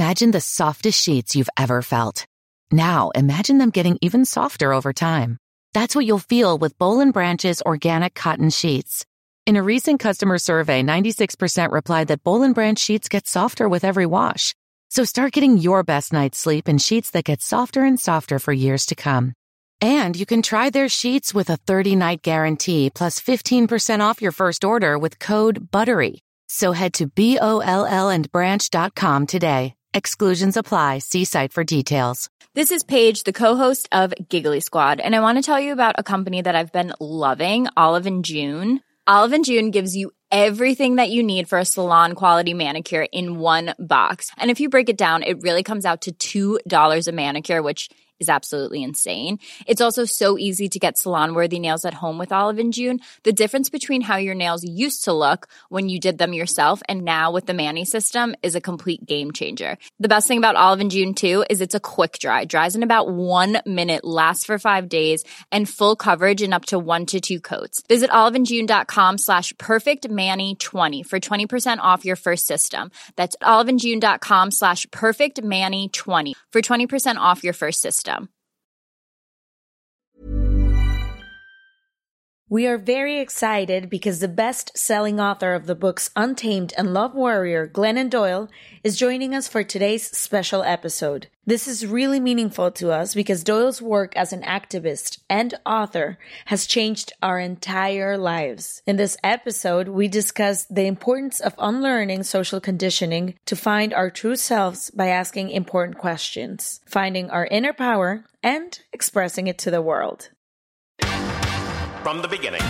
Imagine the softest sheets you've ever felt. Now, imagine them getting even softer over time. That's what you'll feel with Boll & Branch's organic cotton sheets. In a recent customer survey, 96% replied that Boll & Branch sheets get softer with every wash. So start getting your best night's sleep in sheets that get softer and softer for years to come. And you can try their sheets with a 30-night guarantee plus 15% off your first order with code BUTTERY. So head to BOLLandbranch.com today. Exclusions apply. See site for details. This is Paige, the co-host of Giggly Squad, and I want to tell you about a company that I've been loving, Olive & June. Olive & June gives you everything that you need for a salon-quality manicure in one box. And if you break it down, it really comes out to $2 a manicure, which is absolutely insane. It's also so easy to get salon-worthy nails at home with Olive & June. The difference between how your nails used to look when you did them yourself and now with the Mani system is a complete game changer. The best thing about Olive & June, too, is it's a quick dry. Dries in about 1 minute, lasts for 5 days, and full coverage in up to 1 to 2 coats. Visit oliveandjune.com/perfectmani20 for 20% off your first system. That's oliveandjune.com/perfectmani20 for 20% off your first system. We are very excited because the best-selling author of the books Untamed and Love Warrior, Glennon Doyle, is joining us for today's special episode. This is really meaningful to us because Doyle's work as an activist and author has changed our entire lives. In this episode, we discuss the importance of unlearning social conditioning to find our true selves by asking important questions, finding our inner power, and expressing it to the world. From the beginning.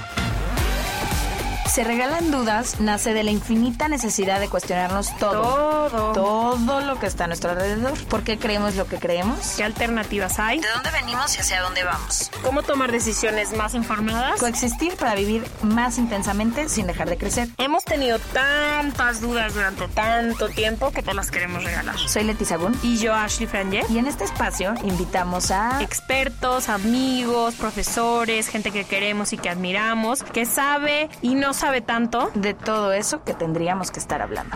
Se Regalan Dudas nace de la infinita necesidad de cuestionarnos todo lo que está a nuestro alrededor. ¿Por qué creemos lo que creemos? ¿Qué alternativas hay? ¿De dónde venimos y hacia dónde vamos? ¿Cómo tomar decisiones más informadas? Coexistir para vivir más intensamente sin dejar de crecer. Hemos tenido tantas dudas durante tanto tiempo que te las queremos regalar. Soy Leti Sagún. Y yo, Ashley Franje. Y en este espacio invitamos a expertos, amigos, profesores, gente que queremos y que admiramos, que sabe y no sabe tanto de todo eso que tendríamos que estar hablando.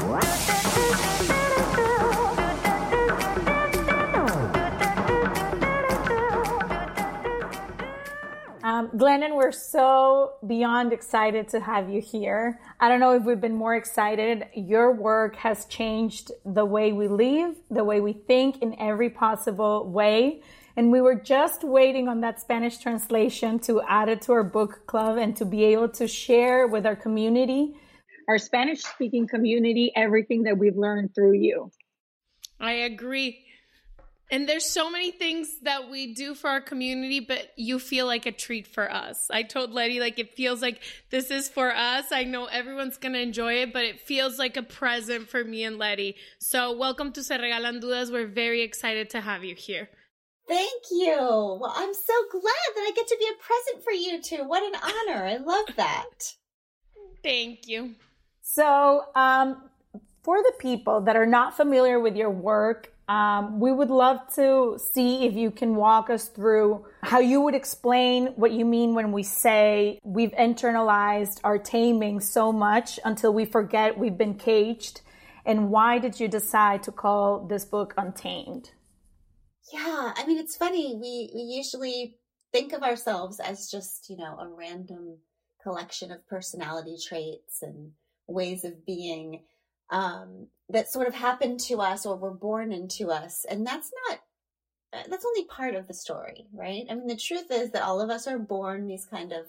Glennon, we're so beyond excited to have you here. I don't know if we've been more excited. Your work has changed the way we live, the way we think in every possible way. And we were just waiting on that Spanish translation to add it to our book club and to be able to share with our community, our Spanish-speaking community, everything that we've learned through you. I agree. And there's so many things that we do for our community, but you feel like a treat for us. I told Letty, it feels like this is for us. I know everyone's going to enjoy it, but it feels like a present for me and Letty. So welcome to Se Regalan Dudas. We're very excited to have you here. Thank you. Well, I'm so glad that I get to be a present for you two. What an honor. I love that. Thank you. So, for the people that are not familiar with your work, we would love to see if you can walk us through how you would explain what you mean when we say we've internalized our taming so much until we forget we've been caged. And why did you decide to call this book Untamed? Yeah, I mean, it's funny. We usually think of ourselves as just, a random collection of personality traits and ways of being that sort of happen to us or were born into us. And that's only part of the story, right? I mean, the truth is that all of us are born these kind of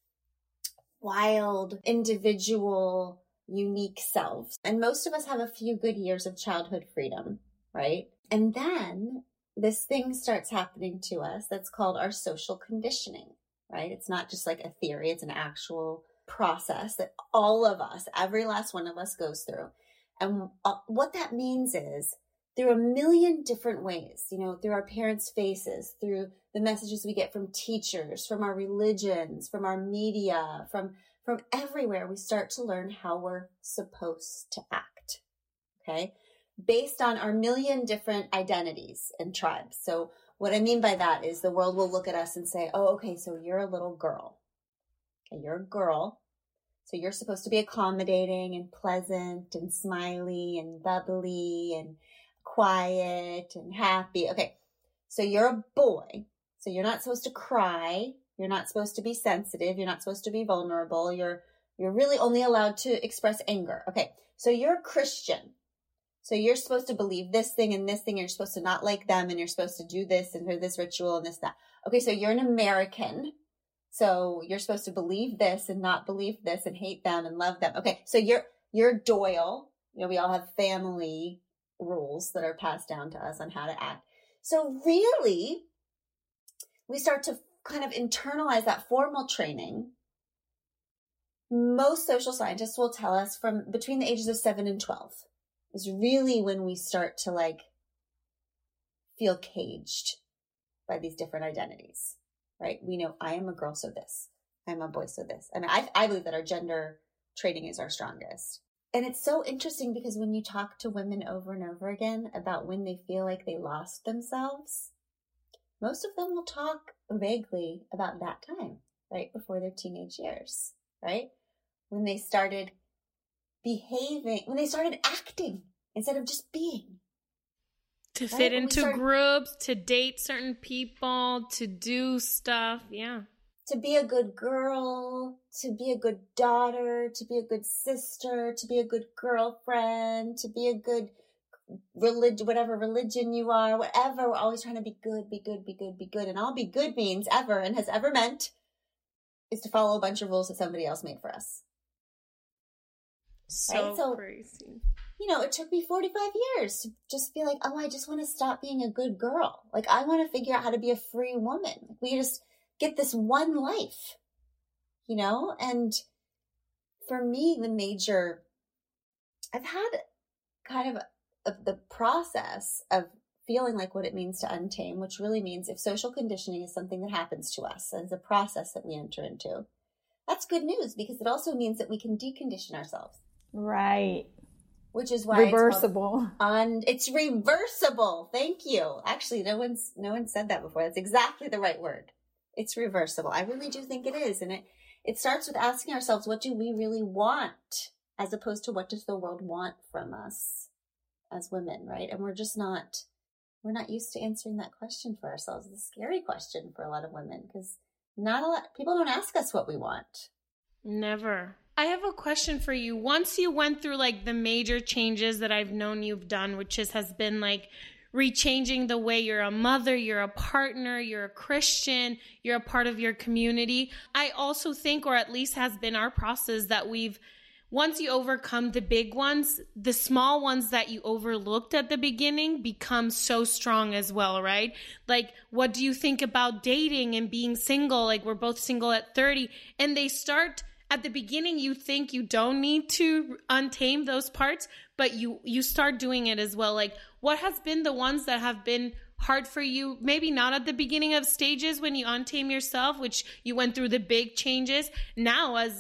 wild, individual, unique selves. And most of us have a few good years of childhood freedom, right? And then this thing starts happening to us that's called our social conditioning, right? It's not just like a theory. It's an actual process that all of us, every last one of us goes through. And what that means is through a million different ways, through our parents' faces, through the messages we get from teachers, from our religions, from our media, from everywhere, we start to learn how we're supposed to act, okay? Based on our million different identities and tribes. So what I mean by that is the world will look at us and say, oh, okay, so you're a little girl. Okay, you're a girl. So you're supposed to be accommodating and pleasant and smiley and bubbly and quiet and happy. Okay. So you're a boy. So you're not supposed to cry. You're not supposed to be sensitive. You're not supposed to be vulnerable. You're really only allowed to express anger. Okay. So you're a Christian. So you're supposed to believe this thing and this thing. You're supposed to not like them, and you're supposed to do this and do this ritual and this, that. Okay. So you're an American. So you're supposed to believe this and not believe this and hate them and love them. Okay. So you're Doyle. You know, we all have family rules that are passed down to us on how to act. So really, we start to kind of internalize that formal training. Most social scientists will tell us from between the ages of 7 and 12 is really when we start to like feel caged by these different identities, right? We know I am a girl, so this. I'm a boy, so this. I mean, I believe that our gender training is our strongest. And it's so interesting because when you talk to women over and over again about when they feel like they lost themselves, most of them will talk vaguely about that time, right? Before their teenage years, right? When they started behaving, when they started acting instead of just being. To fit into groups, to date certain people, to do stuff, yeah. To be a good girl, to be a good daughter, to be a good sister, to be a good girlfriend, to be a good religion, whatever religion you are, whatever. We're always trying to be good, be good, be good, be good. And all be good means ever and has ever meant is to follow a bunch of rules that somebody else made for us. So crazy. You know, it took me 45 years to just be like, oh, I just want to stop being a good girl. Like, I want to figure out how to be a free woman. We just get this one life, you know? And for me, I've had kind of the process of feeling like what it means to untame, which really means if social conditioning is something that happens to us and it's a process that we enter into, that's good news because it also means that we can decondition ourselves. Right. Which is why reversible. It's reversible. Thank you. Actually, no one said that before. That's exactly the right word. It's reversible. I really do think it is. And it starts with asking ourselves, what do we really want? As opposed to what does the world want from us as women, right? And we're not used to answering that question for ourselves. It's a scary question for a lot of women because people don't ask us what we want. Never. I have a question for you. Once you went through like the major changes that I've known you've done, which has been like rechanging the way you're a mother, you're a partner, you're a Christian, you're a part of your community. I also think, or at least has been our process, that once you overcome the big ones, the small ones that you overlooked at the beginning become so strong as well, right? Like, what do you think about dating and being single? Like, we're both single at 30, and they start at the beginning, you think you don't need to untame those parts, but you start doing it as well. Like, what has been the ones that have been hard for you? Maybe not at the beginning of stages when you untame yourself, which you went through the big changes. Now as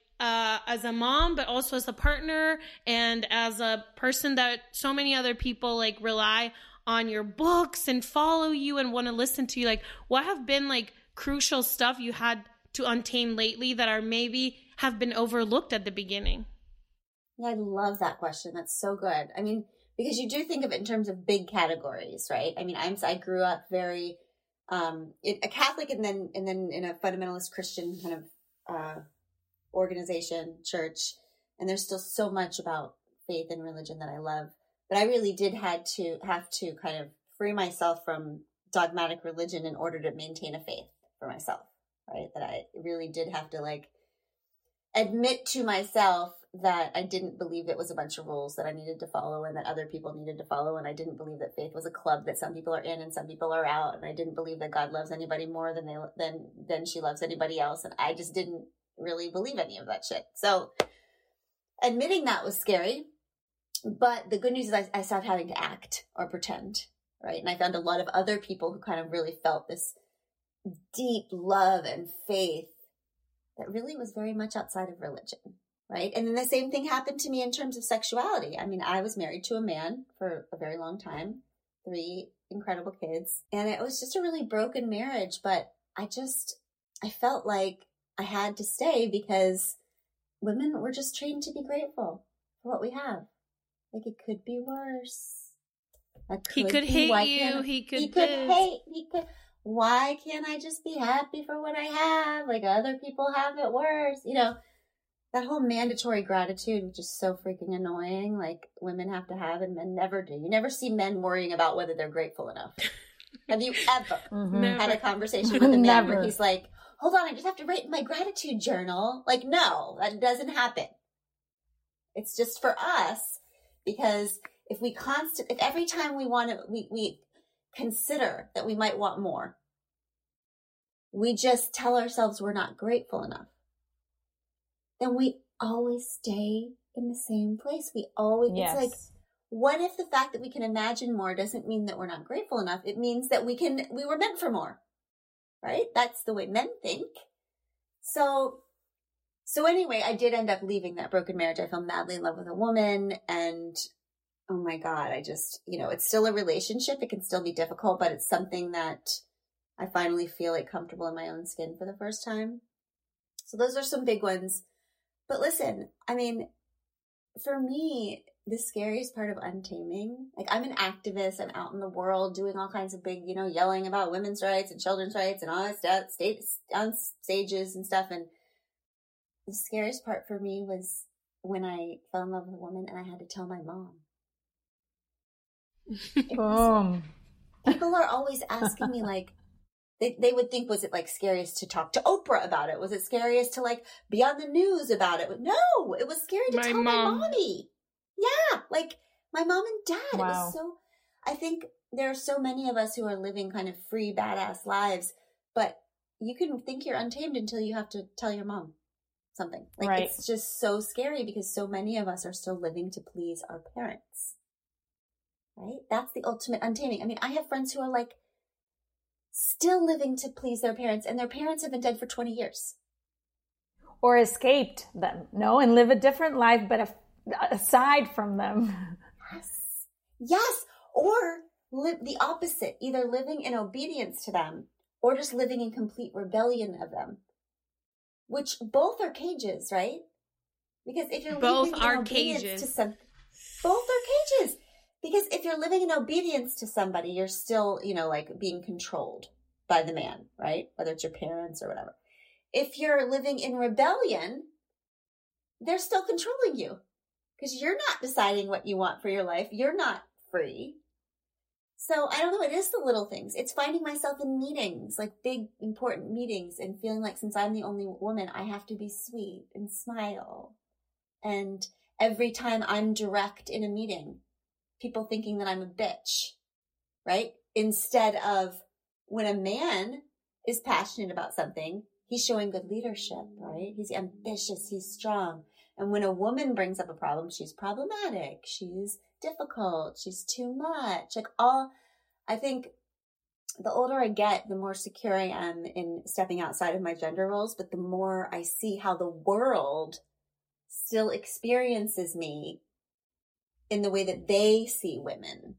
a mom, but also as a partner and as a person that so many other people like rely on your books and follow you and want to listen to you. Like, what have been like crucial stuff you had to untame lately that are maybe have been overlooked at the beginning? I love that question. That's so good. I mean, because you do think of it in terms of big categories, right? I mean, I grew up very a Catholic and then in a fundamentalist Christian kind of organization, church, and there's still so much about faith and religion that I love. But I really did have to kind of free myself from dogmatic religion in order to maintain a faith for myself, right? That I really did have to like admit to myself that I didn't believe it was a bunch of rules that I needed to follow and that other people needed to follow. And I didn't believe that faith was a club that some people are in and some people are out. And I didn't believe that God loves anybody more than she loves anybody else. And I just didn't really believe any of that shit. So admitting that was scary. But the good news is I stopped having to act or pretend, right? And I found a lot of other people who kind of really felt this deep love and faith that really was very much outside of religion, right? And then the same thing happened to me in terms of sexuality. I mean, I was married to a man for a very long time, 3 incredible kids, and it was just a really broken marriage, but I felt like I had to stay because women, we're just trained to be grateful for what we have. Like, it could be worse. He could hate you. He could hate. Why can't I just be happy for what I have? Like, other people have it worse. You know, that whole mandatory gratitude is just so freaking annoying. Like, women have to have and men never do. You never see men worrying about whether they're grateful enough. Have you ever had a conversation with a man where he's like, hold on, I just have to write my gratitude journal? Like, no, that doesn't happen. It's just for us, because if every time we consider that we might want more, we just tell ourselves we're not grateful enough, then we always stay in the same place. It's like, what if the fact that we can imagine more doesn't mean that we're not grateful enough? It means that we were meant for more, right? That's the way men think. So anyway, I did end up leaving that broken marriage. I fell madly in love with a woman, and oh my God, I just, it's still a relationship. It can still be difficult, but it's something that I finally feel like comfortable in my own skin for the first time. So those are some big ones. But listen, I mean, for me, the scariest part of untaming, like, I'm an activist. I'm out in the world doing all kinds of big, yelling about women's rights and children's rights and all that stuff, on stages and stuff. And the scariest part for me was when I fell in love with a woman and I had to tell my mom. People are always asking me, like, they would think, was it like scariest to talk to Oprah about it? Was it scariest to like be on the news about it? No, it was scary to tell my mommy. Yeah, like my mom and dad. Wow. It was so, I think there are so many of us who are living kind of free, badass lives, but you can think you're untamed until you have to tell your mom something. Like, right. It's just so scary because so many of us are still living to please our parents. Right? That's the ultimate untaming. I mean, I have friends who are like still living to please their parents, and their parents have been dead for 20 years. Or escaped them, and live a different life, but aside from them. Yes. Or live the opposite, either living in obedience to them or just living in complete rebellion of them, which both are cages, right? Because if you're living in obedience to some, both are cages. Because if you're living in obedience to somebody, you're still, like being controlled by the man, right? Whether it's your parents or whatever. If you're living in rebellion, they're still controlling you because you're not deciding what you want for your life. You're not free. So I don't know. It is the little things. It's finding myself in meetings, like big, important meetings, and feeling like since I'm the only woman, I have to be sweet and smile. And every time I'm direct in a meeting, people thinking that I'm a bitch, right? Instead of when a man is passionate about something, he's showing good leadership, right? He's ambitious, he's strong. And when a woman brings up a problem, she's problematic, she's difficult, she's too much. I think the older I get, the more secure I am in stepping outside of my gender roles, but the more I see how the world still experiences me in the way that they see women.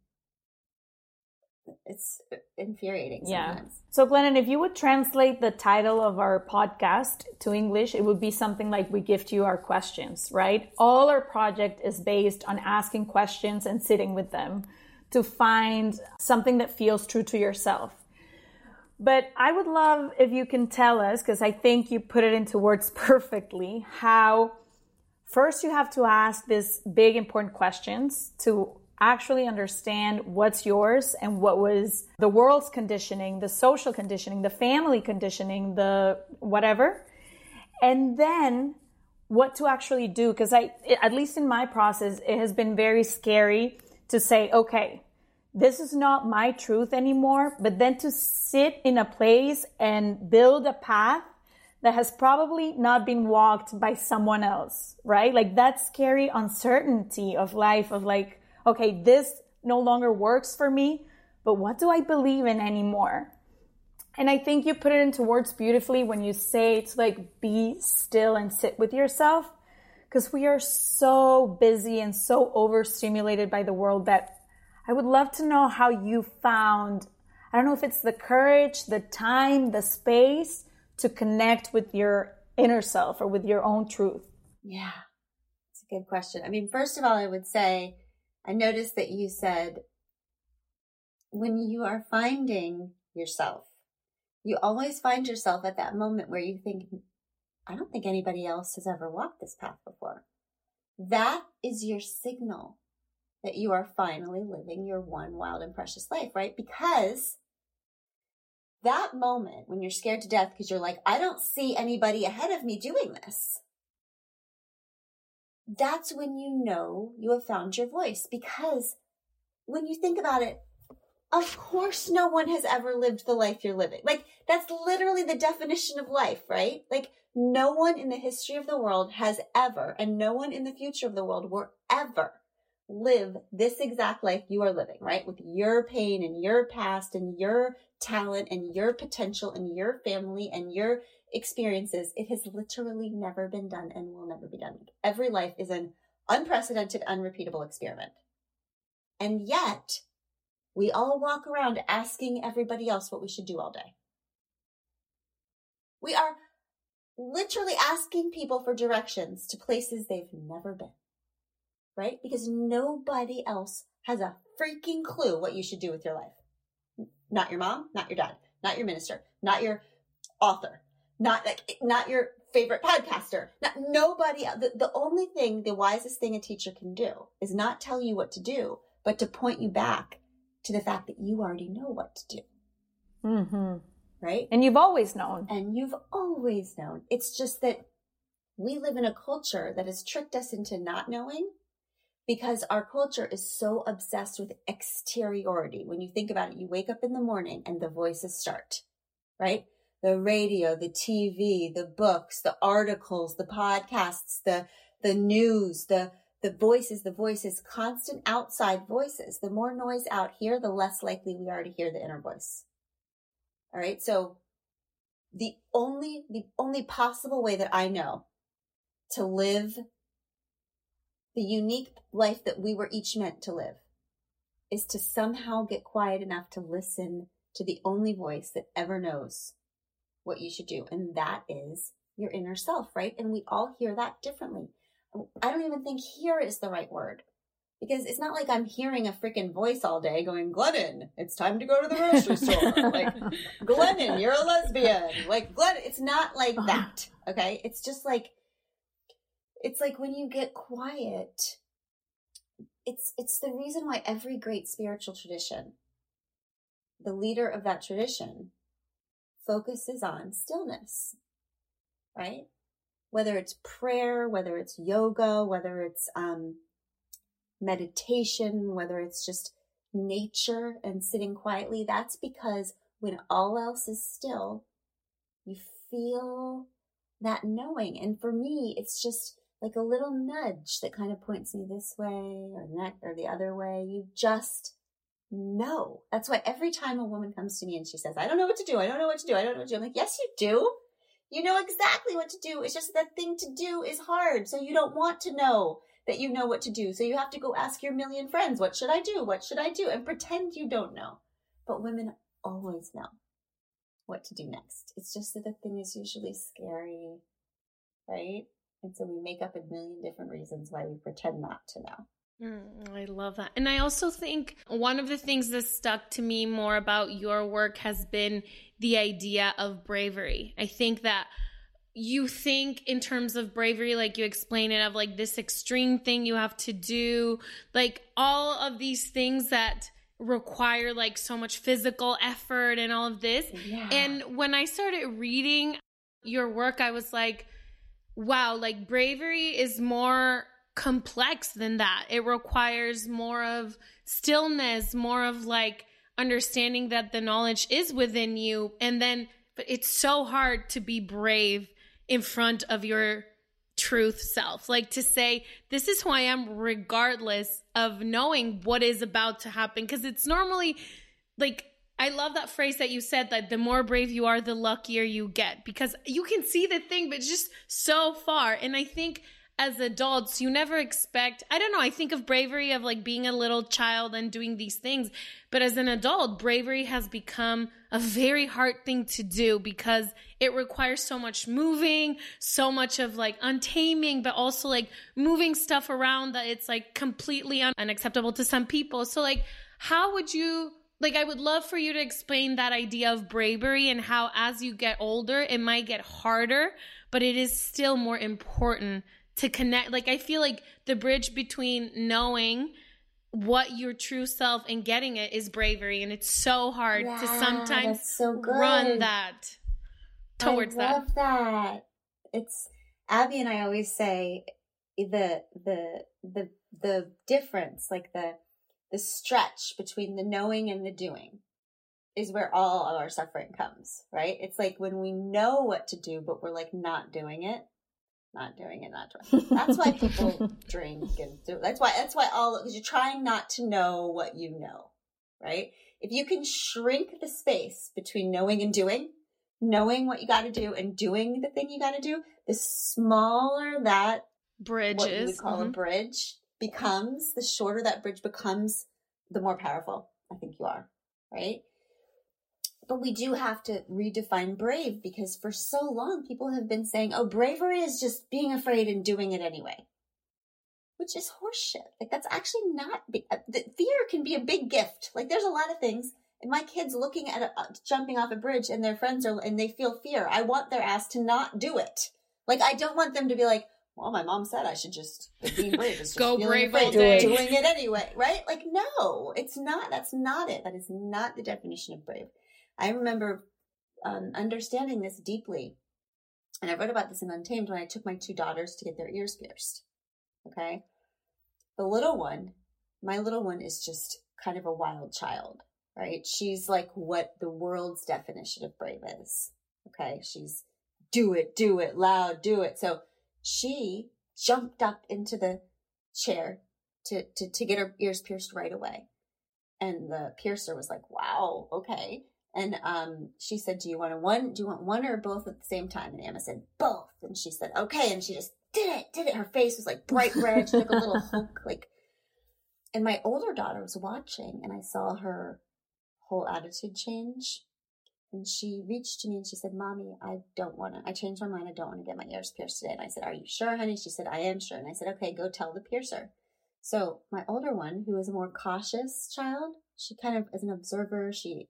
It's infuriating sometimes. Yeah. So Glennon, if you would translate the title of our podcast to English, it would be something like We Gift You Our Questions, right? All our project is based on asking questions and sitting with them to find something that feels true to yourself. But I would love if you can tell us, because I think you put it into words perfectly, how first you have to ask these big important questions to actually understand what's yours and what was the world's conditioning, the social conditioning, the family conditioning, the whatever. And then what to actually do. Because at least in my process, it has been very scary to say, okay, this is not my truth anymore, but then to sit in a place and build a path that has probably not been walked by someone else, right? Like that scary uncertainty of life of like, okay, this no longer works for me, but what do I believe in anymore? And I think you put it into words beautifully when you say it's like, be still and sit with yourself, because we are so busy and so overstimulated by the world that I would love to know how you found, I don't know if it's the courage, the time, the space to connect with your inner self or with your own truth. Yeah, it's a good question. I mean, first of all, I would say, I noticed that you said when you are finding yourself, you always find yourself at that moment where you think, I don't think anybody else has ever walked this path before. That is your signal that you are finally living your one wild and precious life, right? Because that moment when you're scared to death because you're like, I don't see anybody ahead of me doing this. That's when you know you have found your voice. Because when you think about it, of course no one has ever lived the life you're living. Like, that's literally the definition of life, right? Like, no one in the history of the world has ever, and no one in the future of the world will ever live this exact life you are living, right? With your pain and your past and your talent and your potential and your family and your experiences. It has literally never been done and will never be done. Every life is an unprecedented, unrepeatable experiment. And yet, we all walk around asking everybody else what we should do all day. We are literally asking people for directions to places they've never been, right? Because nobody else has a freaking clue what you should do with your life. Not your mom, not your dad, not your minister, not your author, not your favorite podcaster, nobody else. The only thing, the wisest thing a teacher can do is not tell you what to do, but to point you back to the fact that you already know what to do. Mm-hmm. Right? And you've always known. And you've always known. It's just that we live in a culture that has tricked us into not knowing because our culture is so obsessed with exteriority. When you think about it, you wake up in the morning and the voices start, right? The radio, the TV, the books, the articles, the podcasts, the news, the voices, constant outside voices. The more noise out here, the less likely we are to hear the inner voice. All right. So the only possible way that I know to live the unique life that we were each meant to live is to somehow get quiet enough to listen to the only voice that ever knows what you should do. And that is your inner self, right? And we all hear that differently. I don't even think hear is the right word. Because it's not like I'm hearing a freaking voice all day going, Glennon, it's time to go to the grocery store. Like, Glennon, you're a lesbian. Like, Glennon, it's not like that. Okay. It's just like, it's like when you get quiet, it's the reason why every great spiritual tradition, the leader of that tradition focuses on stillness, right? Whether it's prayer, whether it's yoga, whether it's, meditation, whether it's just nature and sitting quietly, that's because when all else is still, you feel that knowing. And for me, it's just like a little nudge that kind of points me this way or the other way. You just know. That's why every time a woman comes to me and she says, I don't know what to do. I don't know what to do. I don't know what to do. I'm like, yes, you do. You know exactly what to do. It's just that thing to do is hard. So you don't want to know that you know what to do. So you have to go ask your million friends, what should I do? What should I do? And pretend you don't know. But women always know what to do next. It's just that the thing is usually scary, right? And so we make up a million different reasons why we pretend not to know. I love that. And I also think one of the things that stuck to me more about your work has been the idea of bravery. I think that you think in terms of bravery, like you explain it, of like this extreme thing you have to do, like all of these things that require like so much physical effort and all of this. Yeah. And when I started reading your work, I was like, wow, like bravery is more complex than that. It requires more of stillness, more of like understanding that the knowledge is within you. And then, but it's so hard to be brave in front of your truth self, like to say, this is who I am regardless of knowing what is about to happen. Because it's normally like, I love that phrase that you said, that the more brave you are, the luckier you get, because you can see the thing, but it's just so far. And I think as adults, you never expect, I don't know, I think of bravery of like being a little child and doing these things. But as an adult, bravery has become a very hard thing to do because it requires so much moving, so much of like untaming, but also like moving stuff around that it's like completely unacceptable to some people. So like, how would you, like, I would love for you to explain that idea of bravery and how as you get older, it might get harder, but it is still more important to connect. Like, I feel like the bridge between knowing what your true self and getting it is bravery. And it's so hard to sometimes run that towards that. I love that. It's Abby and I always say the difference, like the stretch between the knowing and the doing is where all of our suffering comes, right? It's like when we know what to do, but we're like not doing it. That's why people drink and do. That's why because you're trying not to know what you know, right? If you can shrink the space between knowing and doing, knowing what you got to do and doing the thing you got to do, the smaller that bridge what you would call a bridge becomes, the shorter that bridge becomes, the more powerful I think you are, right? But we do have to redefine brave because for so long people have been saying, oh, bravery is just being afraid and doing it anyway, which is horseshit. Like that's actually not big. Fear can be a big gift. Like there's a lot of things. And my kids looking at jumping off a bridge and their friends and they feel fear. I want their ass to not do it. Like I don't want them to be like, well, my mom said I should just be brave. It's just go brave all day. Doing it anyway, right? Like no, it's not. That's not it. That is not the definition of brave. I remember understanding this deeply, and I wrote about this in Untamed when I took my 2 daughters to get their ears pierced. Okay? My little one is just kind of a wild child, right? She's like what the world's definition of brave is. Okay? She's do it, loud, do it. So she jumped up into the chair to get her ears pierced right away. And the piercer was like, wow, okay. And she said, do you want one or both at the same time? And Emma said, both. And she said, okay. And she just did it. Her face was like bright red. She took a little hook, like, and my older daughter was watching and I saw her whole attitude change. And she reached to me and she said, Mommy, I changed my mind. I don't want to get my ears pierced today. And I said, are you sure, honey? She said, I am sure. And I said, okay, go tell the piercer. So my older one, who is a more cautious child, she kind of is an observer. She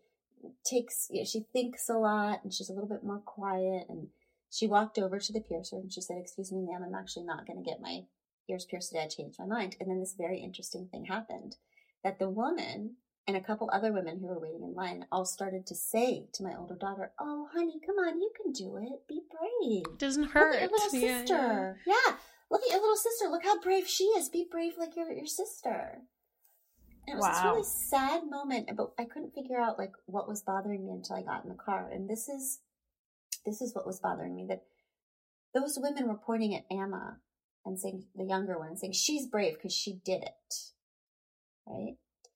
thinks a lot and she's a little bit more quiet. And she walked over to the piercer and she said, excuse me, ma'am, I'm actually not going to get my ears pierced today. I changed my mind. And then this very interesting thing happened that the woman and a couple other women who were waiting in line all started to say to my older daughter, oh, honey, come on, you can do it. Be brave. Doesn't hurt. Look at your little sister. Yeah. Look at your little sister. Look how brave she is. Be brave like your sister. And it was this really sad moment, but I couldn't figure out like what was bothering me until I got in the car. And this is what was bothering me, that those women were pointing at Emma and saying, the younger one, saying she's brave because she did it, right?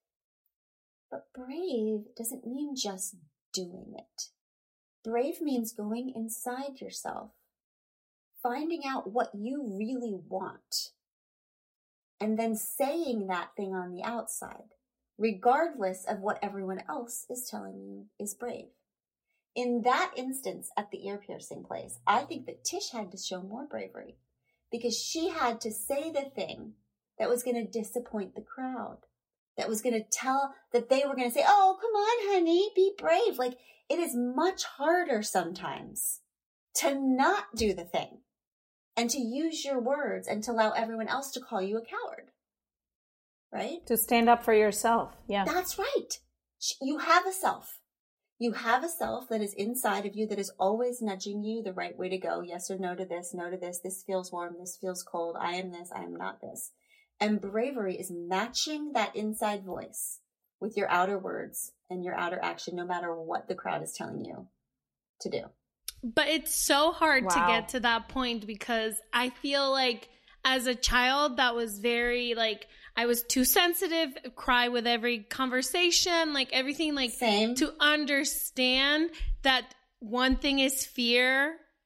But brave doesn't mean just doing it. Brave means going inside yourself, finding out what you really want, and then saying that thing on the outside, regardless of what everyone else is telling you is brave. In that instance, at the ear piercing place, I think that Tish had to show more bravery because she had to say the thing that was going to disappoint the crowd, that was going to tell that they were going to say, oh, come on, honey, be brave. Like, it is much harder sometimes to not do the thing and to use your words and to allow everyone else to call you a coward, right? To stand up for yourself. Yeah. That's right. You have a self. You have a self that is inside of you that is always nudging you the right way to go. Yes or no to this, this feels warm, this feels cold, I am this, I am not this. And bravery is matching that inside voice with your outer words and your outer action, no matter what the crowd is telling you to do. But it's so hard to get to that point because I feel like as a child that was very like, I was too sensitive, cry with every conversation, like everything, like Same. To understand that one thing is fear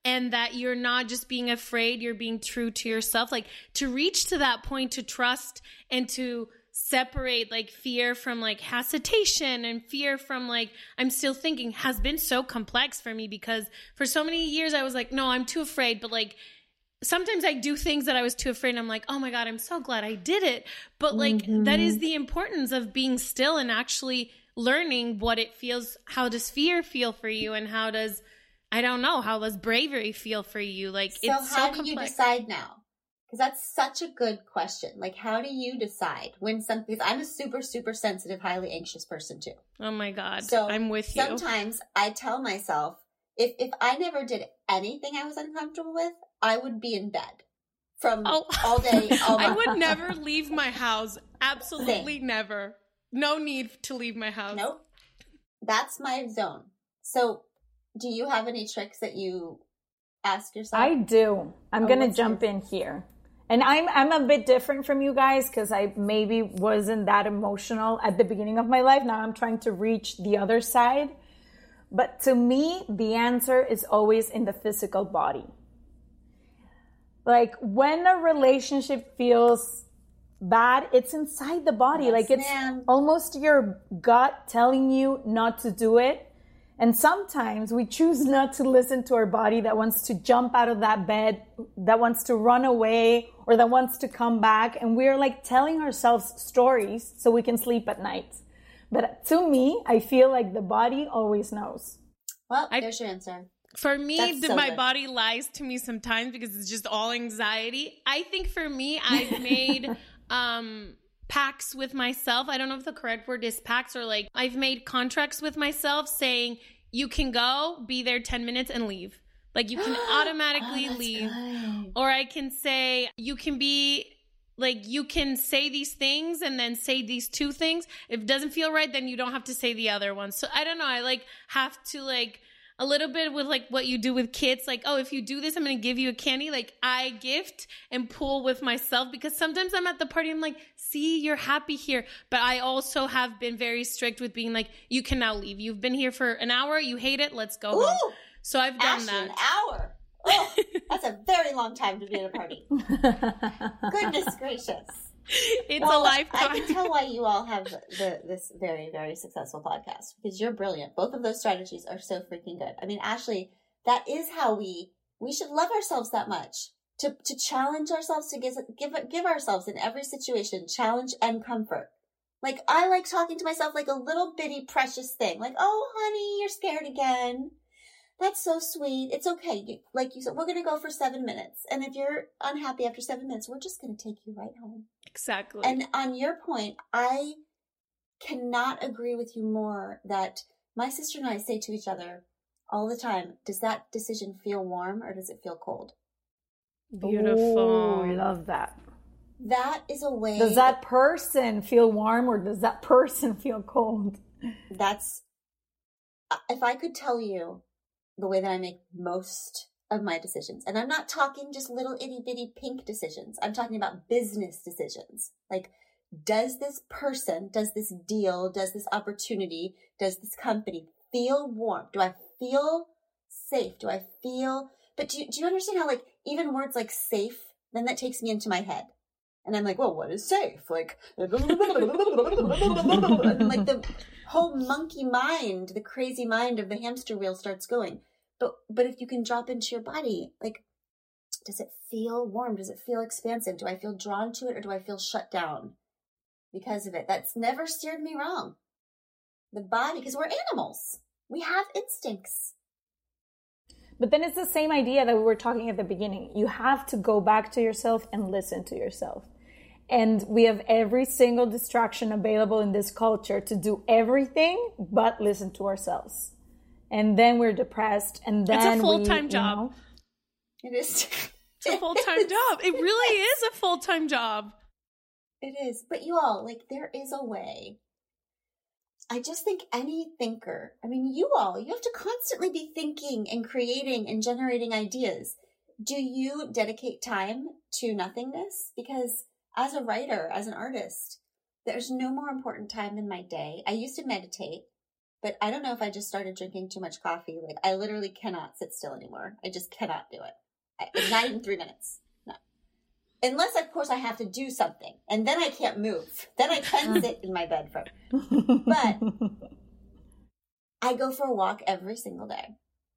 and that you're not just being afraid, you're being true to yourself. Like, to reach to that point, to trust and to separate like fear from like hesitation and fear from like I'm still thinking has been so complex for me, because for so many years I was like, no, I'm too afraid. But like sometimes I do things that I was too afraid and I'm like, oh my God, I'm so glad I did it. But like that is the importance of being still and actually learning what it feels. How does fear feel for you? And how does, I don't know, how does bravery feel for you? Like, so it's so how complex. do you decide now? Because that's such a good question. Like, how do you decide when something, because I'm a super, super sensitive, highly anxious person too. Oh my God. So I'm with you. Sometimes I tell myself, if I never did anything I was uncomfortable with, I would be in bed from all day. I would never leave my house. Absolutely never. No need to leave my house. Nope. That's my zone. So do you have any tricks that you ask yourself? I do. I'm going to jump in here. And I'm a bit different from you guys because I maybe wasn't that emotional at the beginning of my life. Now I'm trying to reach the other side. But to me, the answer is always in the physical body. Like when a relationship feels bad, it's inside the body. Yes, like it's almost your gut telling you not to do it. And sometimes we choose not to listen to our body that wants to jump out of that bed, that wants to run away, or that wants to come back. And we're like telling ourselves stories so we can sleep at night. But to me, I feel like the body always knows. Well, there's your answer. For me, my body lies to me sometimes because it's just all anxiety. I think for me, I've made pacts with myself. I don't know if the correct word is pacts, or like I've made contracts with myself saying you can go, be there 10 minutes and leave. Like you can automatically leave. Good. Or I can say you can be like, you can say these things and then say these two things. If it doesn't feel right, then you don't have to say the other one. So I don't know. I like have to like a little bit with like what you do with kids. Like, oh, if you do this, I'm going to give you a candy. Like I gift and pull with myself because sometimes I'm at the party. I'm like, see, you're happy here. But I also have been very strict with being like, you can now leave. You've been here for an hour. You hate it. Let's go home. So I've done that. An hour. Oh, that's a very long time to be at a party. Goodness gracious. It's a lifetime. I can tell why you all have this very, very successful podcast, because you're brilliant. Both of those strategies are so freaking good. I mean, Ashley, that is how we should love ourselves that much, to challenge ourselves, to give ourselves in every situation challenge and comfort. Like, I like talking to myself like a little bitty precious thing. Like, oh, honey, you're scared again. That's so sweet. It's okay. Like you said, we're going to go for 7 minutes. And if you're unhappy after 7 minutes, we're just going to take you right home. Exactly. And on your point, I cannot agree with you more that my sister and I say to each other all the time, does that decision feel warm or does it feel cold? Beautiful. Oh, I love that. That is a way. Does that person feel warm or does that person feel cold? That's, if I could tell you the way that I make most of my decisions. And I'm not talking just little itty bitty pink decisions. I'm talking about business decisions. Like, does this person, does this deal, does this opportunity, does this company feel warm? Do I feel safe? Do I feel, but do you understand how like even words like safe, then that takes me into my head. And I'm like, well, what is safe? Like, and like the whole monkey mind, the crazy mind of the hamster wheel starts going. But if you can drop into your body, like, does it feel warm? Does it feel expansive? Do I feel drawn to it or do I feel shut down because of it? That's never steered me wrong. The body, because we're animals. We have instincts. But then it's the same idea that we were talking at the beginning. You have to go back to yourself and listen to yourself. And we have every single distraction available in this culture to do everything but listen to ourselves. And then we're depressed, and then it's a full-time job. It is. It's a full-time job. It really is a full-time job. It is. But you all, like, there is a way. I just think any thinker, I mean, you have to constantly be thinking and creating and generating ideas. Do you dedicate time to nothingness? Because as a writer, as an artist, there's no more important time in my day. I used to meditate. but I don't know if I just started drinking too much coffee. Like, I literally cannot sit still anymore. I just cannot do it. It's not even 3 minutes. No. Unless, of course, I have to do something. And then I can't move. Then I can sit in my bed for. But I go for a walk every single day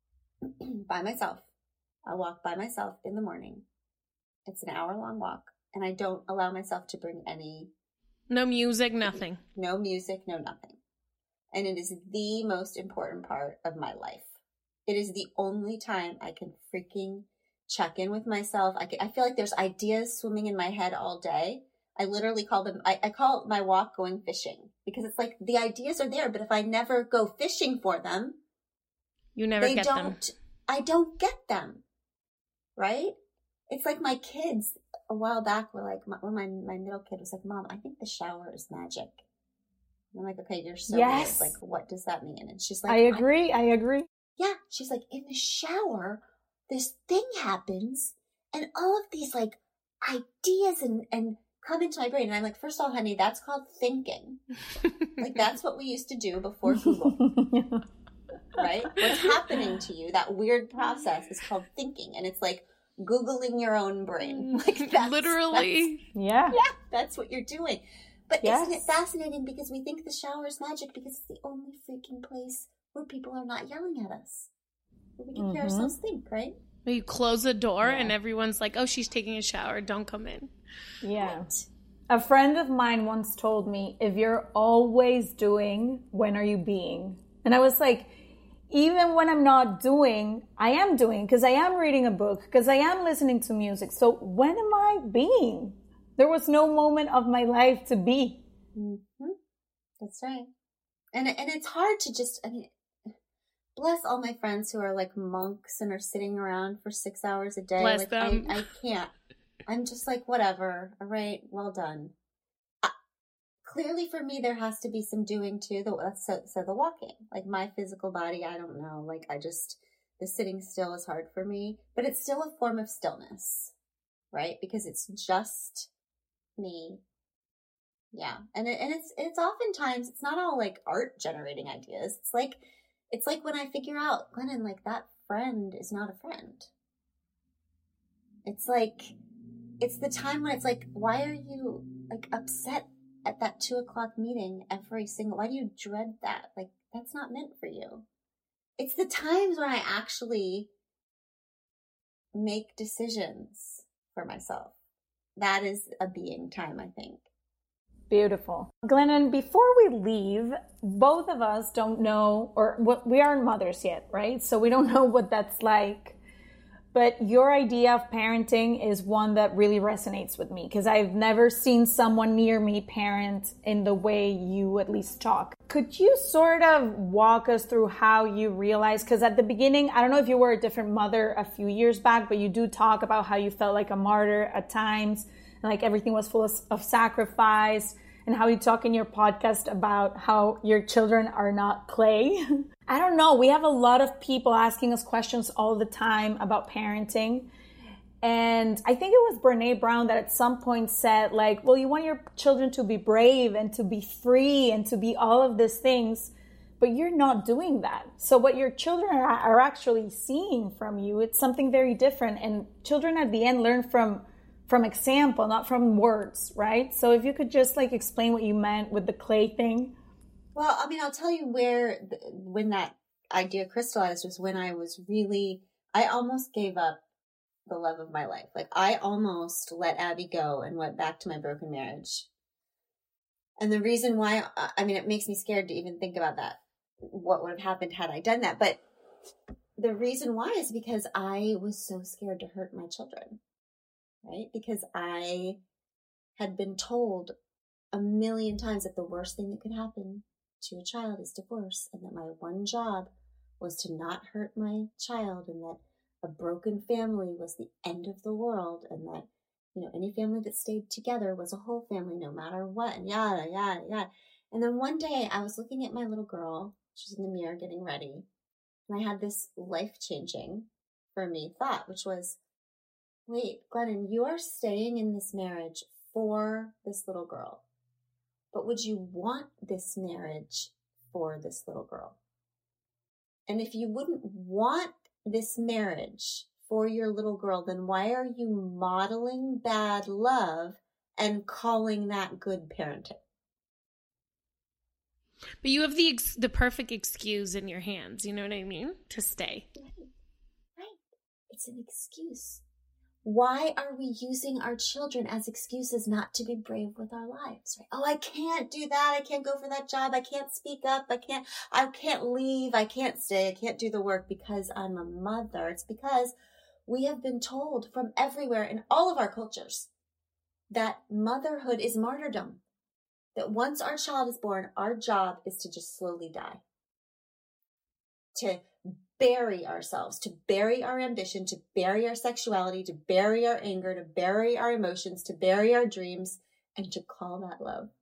by myself. I walk by myself in the morning. It's an hour-long walk. And I don't allow myself to bring any... No music, nothing. No music, no nothing. And it is the most important part of my life. It is the only time I can freaking check in with myself. I feel like there's ideas swimming in my head all day. I literally call them, I call my walk going fishing, because it's like the ideas are there, but if I never go fishing for them, you never get them. I don't get them. Right? It's like my kids a while back were like, my middle kid was like, Mom, I think the shower is magic. And I'm like, okay, you're so weird. Like, what does that mean? And she's like, I agree. Yeah. She's like, in the shower, this thing happens and all of these like ideas and come into my brain. And I'm like, first of all, honey, that's called thinking. Like, that's what we used to do before Google. Right? What's happening to you, that weird process, is called thinking. And it's like Googling your own brain. Like, literally. Yeah, that's what you're doing. But isn't it fascinating, because we think the shower is magic because it's the only freaking place where people are not yelling at us. Where we can hear ourselves think, right? You close the door and everyone's like, oh, she's taking a shower. Don't come in. Yeah. Right. A friend of mine once told me, if you're always doing, when are you being? And I was like, even when I'm not doing, I am doing, because I am reading a book, because I am listening to music. So when am I being? There was no moment of my life to be. Mm-hmm. That's right. And it's hard to just, I mean, bless all my friends who are like monks and are sitting around for 6 hours a day. Bless like, them. I can't. I'm just like, whatever. All right. Well done. Clearly for me, there has to be some doing too. So the walking, like my physical body, I don't know. Like the sitting still is hard for me, but it's still a form of stillness, right? Because it's just me. Yeah. And it's oftentimes, it's not all like art generating ideas. It's like when I figure out, Glennon, like that friend is not a friend. It's like, it's the time when it's like, why are you like upset at that 2:00 meeting why do you dread that? Like, that's not meant for you. It's the times when I actually make decisions for myself. That is a being time, I think. Beautiful. Glennon, before we leave, both of us don't know, or we aren't mothers yet, right? So we don't know what that's like. But your idea of parenting is one that really resonates with me, because I've never seen someone near me parent in the way you at least talk. Could you sort of walk us through how you realized, because at the beginning, I don't know if you were a different mother a few years back, but you do talk about how you felt like a martyr at times, and like everything was full of sacrifice, and how you talk in your podcast about how your children are not clay. I don't know. We have a lot of people asking us questions all the time about parenting. And I think it was Brene Brown that at some point said, like, well, you want your children to be brave and to be free and to be all of these things, but you're not doing that. So what your children are actually seeing from you, it's something very different. And children at the end learn from example, not from words, right? So if you could just like explain what you meant with the clay thing. Well, I mean, I'll tell you when that idea crystallized was when I almost gave up the love of my life. Like, I almost let Abby go and went back to my broken marriage. And the reason why, I mean, it makes me scared to even think about that, what would have happened had I done that. But the reason why is because I was so scared to hurt my children, right? Because I had been told a million times that the worst thing that could happen to a child is divorce, and that my one job was to not hurt my child, and that a broken family was the end of the world, and that, you know, any family that stayed together was a whole family no matter what, and yada, yada, yada. And then one day I was looking at my little girl, she's in the mirror getting ready, and I had this life-changing, for me, thought, which was, wait, Glennon, you are staying in this marriage for this little girl. But would you want this marriage for this little girl? And if you wouldn't want this marriage for your little girl, then why are you modeling bad love and calling that good parenting? But you have the perfect excuse in your hands, you know what I mean? To stay. Right. It's an excuse. Why are we using our children as excuses not to be brave with our lives? Right? Oh, I can't do that. I can't go for that job. I can't speak up. I can't leave. I can't stay. I can't do the work because I'm a mother. It's because we have been told from everywhere in all of our cultures that motherhood is martyrdom. That once our child is born, our job is to just slowly die. To bury ourselves, to bury our ambition, to bury our sexuality, to bury our anger, to bury our emotions, to bury our dreams, and to call that love.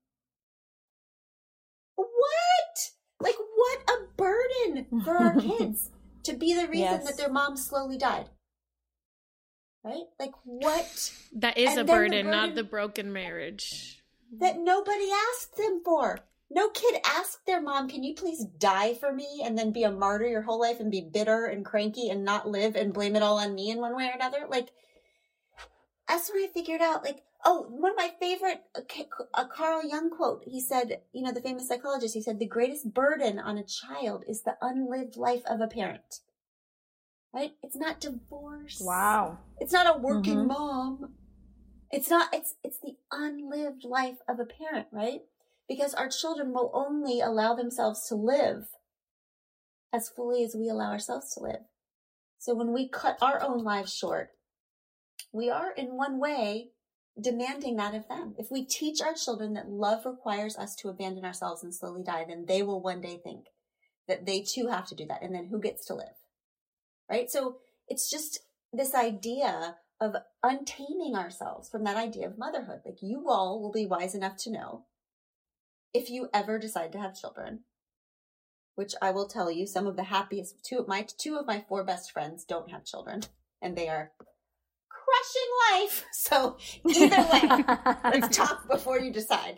What? Like, what a burden for our kids to be the reason that their mom slowly died. Right? Like, what? That is a burden, not the broken marriage. That nobody asked them for. No kid asked their mom, can you please die for me and then be a martyr your whole life and be bitter and cranky and not live and blame it all on me in one way or another? Like, that's when I figured out, like, oh, one of my favorite Carl Jung quote, he said, you know, the famous psychologist, he said, the greatest burden on a child is the unlived life of a parent. Right? It's not divorce. Wow. It's not a working mom. It's not, it's the unlived life of a parent, right? Because our children will only allow themselves to live as fully as we allow ourselves to live. So when we cut our own lives short, we are in one way demanding that of them. If we teach our children that love requires us to abandon ourselves and slowly die, then they will one day think that they too have to do that. And then who gets to live? Right? So it's just this idea of untaming ourselves from that idea of motherhood. Like, you all will be wise enough to know, if you ever decide to have children, which I will tell you, some of the happiest, two of my 4 best friends don't have children, and they are crushing life. So either way, let's talk before you decide.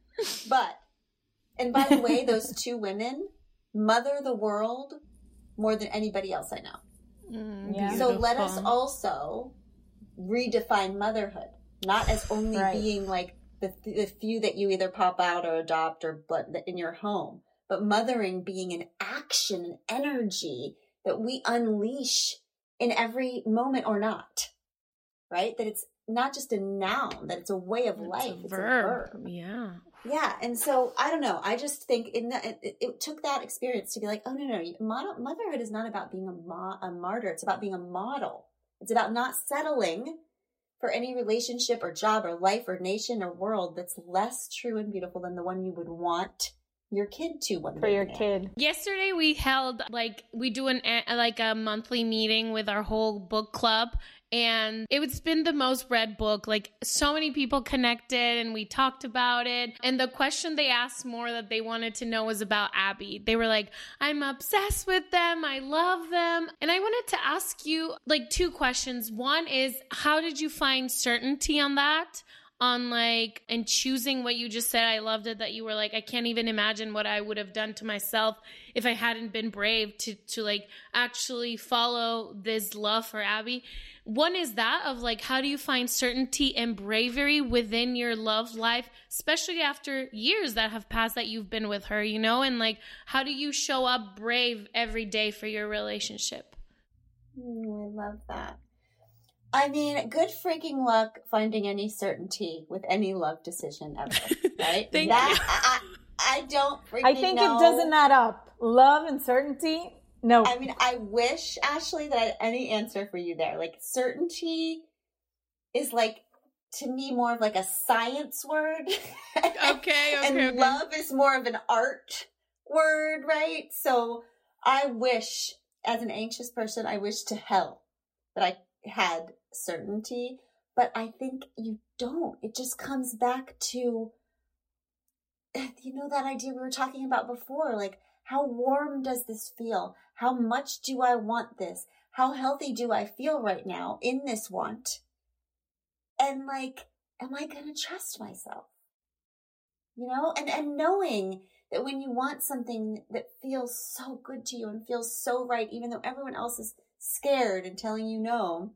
And by the way, those 2 women mother the world more than anybody else I know. So let us also redefine motherhood, not as only being like the few that you either pop out or adopt or in your home, but mothering being an action, an energy that we unleash in every moment or not, right? That it's not just a noun, that it's a way of life. It's a verb. Yeah. Yeah. And so I don't know. I just think it took that experience to be like, oh, no. Motherhood is not about being a martyr. It's about being a model. It's about not settling for any relationship or job or life or nation or world that's less true and beautiful than the one you would want your kid to one day. For your kid. Yesterday we held, we do a monthly meeting with our whole book club, and it's been the most read book. Like, so many people connected and we talked about it. And the question they asked more that they wanted to know was about Abby. They were like, I'm obsessed with them. I love them. And I wanted to ask you 2 questions. One is, how did you find certainty on that? And choosing what you just said. I loved it that you were like, I can't even imagine what I would have done to myself if I hadn't been brave to actually follow this love for Abby. One is that of how do you find certainty and bravery within your love life, especially after years that have passed that you've been with her, you know? And how do you show up brave every day for your relationship? I love that. I mean, good freaking luck finding any certainty with any love decision ever, right? Thank you. I don't freaking know. I think it doesn't add up. Love and certainty, no. I mean, I wish, Ashley, that I had any answer for you there. Certainty is to me more of a science word. Okay. Love is more of an art word, right? So I wish, as an anxious person, I wish to hell that I had certainty, but I think you don't. It just comes back to, that idea we were talking about before, how warm does this feel? How much do I want this? How healthy do I feel right now in this want? And am I going to trust myself? And knowing That when you want something that feels so good to you and feels so right, even though everyone else is scared and telling you no,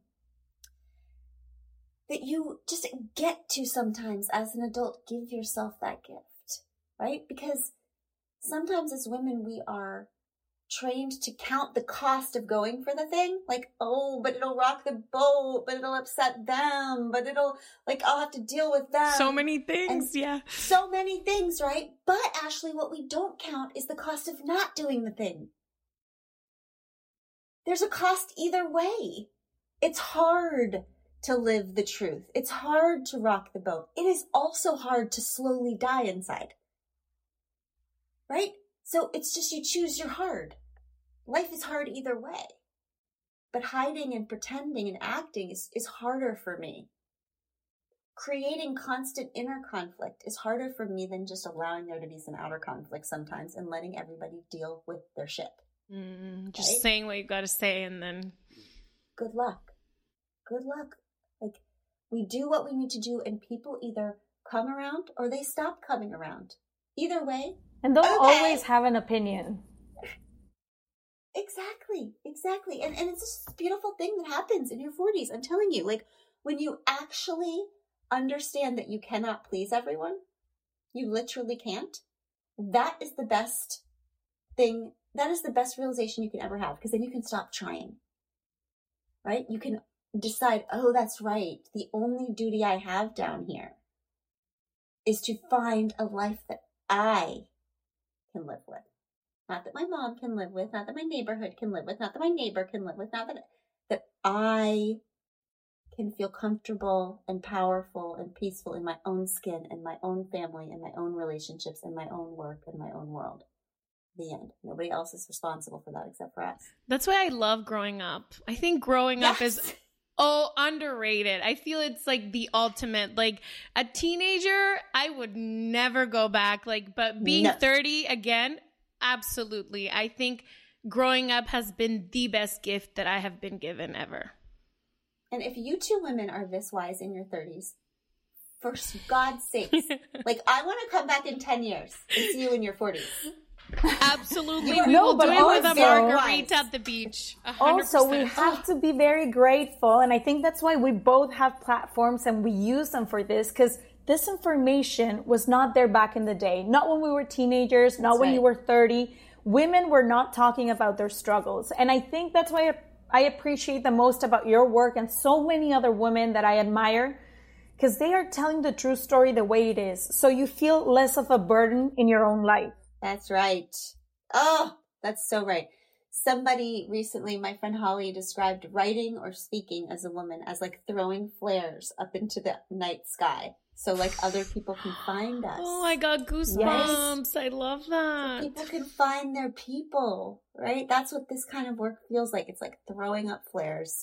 that you just get to sometimes as an adult give yourself that gift, right? Because sometimes as women, we are trained to count the cost of going for the thing. Like, oh, but it'll rock the boat, but it'll upset them, but it'll, like, I'll have to deal with them. So many things, yeah. So many things, right? But Ashley, what we don't count is the cost of not doing the thing. There's a cost either way. It's hard to live the truth. It's hard to rock the boat. It is also hard to slowly die inside. Right? So it's just you choose your hard. Life is hard either way. But hiding and pretending and acting is harder for me. Creating constant inner conflict is harder for me than just allowing there to be some outer conflict sometimes and letting everybody deal with their shit. Just right? saying what you got to say and then... Good luck. Good luck. Like, we do what we need to do and people either come around or they stop coming around. Either way. And they'll always have an opinion. Exactly. And it's this beautiful thing that happens in your 40s. I'm telling you, like, when you actually understand that you cannot please everyone, you literally can't, that is the best thing. That is the best realization you can ever have, because then you can stop trying, right? You can decide, oh, that's right. The only duty I have down here is to find a life that I can live with. Not that my mom can live with, not that my neighborhood can live with, not that my neighbor can live with, not that I can feel comfortable and powerful and peaceful in my own skin and my own family and my own relationships and my own work and my own world. The end. Nobody else is responsible for that except for us. That's why I love growing up. I think growing up is underrated. I feel it's like the ultimate. Like a teenager, I would never go back. Like, but being 30 again, absolutely. I think growing up has been the best gift that I have been given ever. And if you two women are this wise in your 30s, for God's sakes, like, I want to come back in 10 years and see you in your 40s. Absolutely. We will do it with a margarita at the beach. 100%. Also, we have to be very grateful. And I think that's why we both have platforms and we use them for this, because this information was not there back in the day. Not when we were teenagers, not when you were 30. Women were not talking about their struggles. And I think that's why I appreciate the most about your work and so many other women that I admire, because they are telling the true story the way it is. So you feel less of a burden in your own life. That's right. Oh, that's so right. Somebody recently, my friend Holly, described writing or speaking as a woman as like throwing flares up into the night sky. So like other people can find us. Oh, I got goosebumps. Yes. I love that. So people can find their people, right? That's what this kind of work feels like. It's like throwing up flares.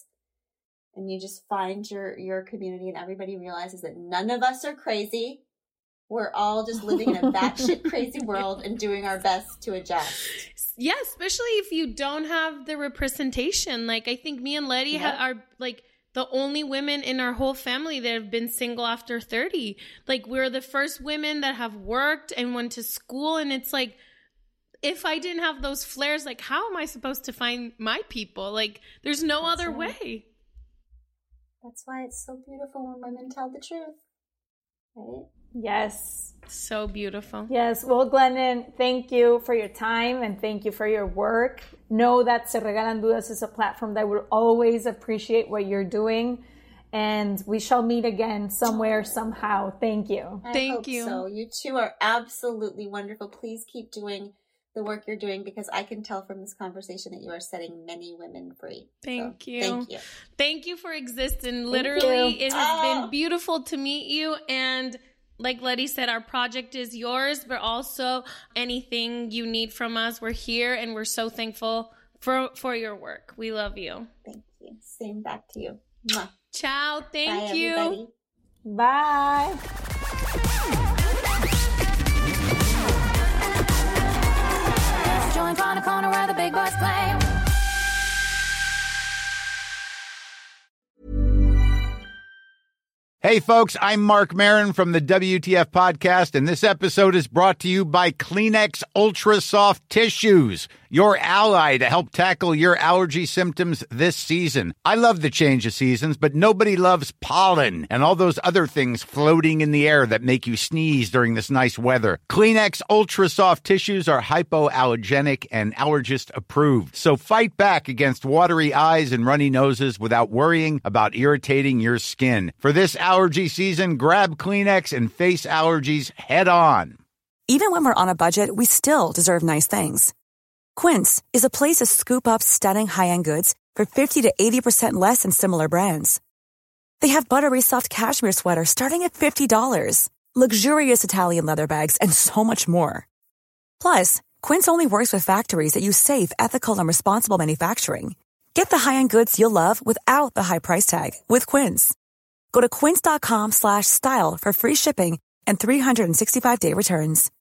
And you just find your community and everybody realizes that none of us are crazy. We're all just living in a batshit crazy world and doing our best to adjust. Yeah, especially if you don't have the representation. Like, I think me and Letty are like the only women in our whole family that have been single after 30. Like, we're the first women that have worked and went to school. And it's like, if I didn't have those flares, like, how am I supposed to find my people? Like, there's no other way. That's why it's so beautiful when women tell the truth. Right? Yes. So beautiful. Yes. Well, Glendon, thank you for your time and thank you for your work. Know that Se Regalan Dudas is a platform that will always appreciate what you're doing. And we shall meet again somewhere, somehow. Thank you. Thank you. So you two are absolutely wonderful. Please keep doing the work you're doing, because I can tell from this conversation that you are setting many women free. Thank you. Thank you. Thank you for existing. Literally, it has been beautiful to meet you. And like Letty said, our project is yours, but also anything you need from us, we're here, and we're so thankful for your work. We love you. Thank you. Same back to you. Mwah. Ciao. Thank you. Everybody. Bye. Join Corner Corner where the big boys play. Hey, folks, I'm Mark Maron from the WTF Podcast, and this episode is brought to you by Kleenex Ultra Soft Tissues, your ally to help tackle your allergy symptoms this season. I love the change of seasons, but nobody loves pollen and all those other things floating in the air that make you sneeze during this nice weather. Kleenex Ultra Soft Tissues are hypoallergenic and allergist approved, so fight back against watery eyes and runny noses without worrying about irritating your skin. For this allergy season, grab Kleenex and face allergies head on. Even when we're on a budget, we still deserve nice things. Quince is a place to scoop up stunning high-end goods for 50 to 80% less than similar brands. They have buttery soft cashmere sweaters starting at $50, luxurious Italian leather bags, and so much more. Plus, Quince only works with factories that use safe, ethical, and responsible manufacturing. Get the high-end goods you'll love without the high price tag with Quince. Go to quince.com/style for free shipping and 365-day returns.